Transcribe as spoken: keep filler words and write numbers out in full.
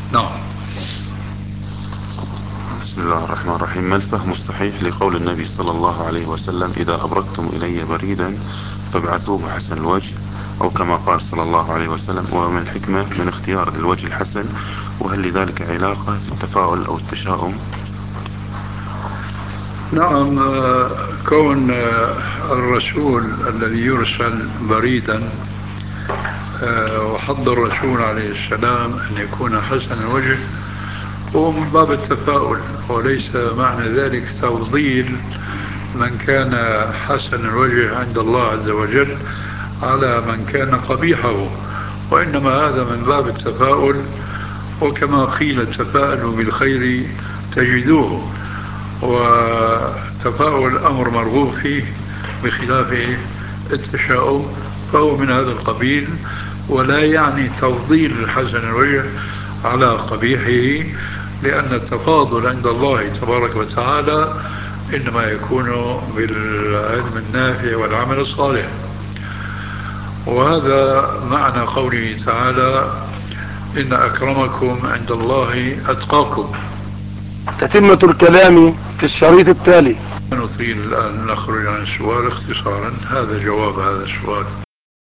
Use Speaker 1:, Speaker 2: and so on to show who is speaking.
Speaker 1: نعم.
Speaker 2: بسم الله الرحمن الرحيم. ما الفهم الصحيح لقول النبي صلى الله عليه وسلم: إذا أبرقتم إلي بريدا فابعثوه حسن الوجه، أو كما قال صلى الله عليه وسلم: ومن الحكمة من اختيار الوجه الحسن. وهل لذلك علاقة في التفاؤل أو التشاؤم؟
Speaker 1: نعم، آه، كون آه، الرسول الذي يرسل بريدا، آه، وحض الرسول عليه السلام أن يكون حسن الوجه، هو من باب التفاؤل، وليس معنى ذلك تفضيل من كان حسن الوجه عند الله عز وجل على من كان قبيحه، وإنما هذا من باب التفاؤل. وكما قيل: تفاءلوا بالخير تجدوه. وتفاؤل أمر مرغوب فيه، بخلاف التشاؤم، فهو من هذا القبيل، ولا يعني تفضيل حسن الوجه على قبيحه، لأن التفاضل عند الله تبارك وتعالى إنما يكون بالعلم النافع والعمل الصالح. وهذا معنى قوله تعالى: إن أكرمكم عند الله أتقاكم.
Speaker 3: تتمة الكلام في الشريط التالي.
Speaker 1: نطيل الآن، نخرج عن السؤال اختصارا. هذا جواب هذا السؤال.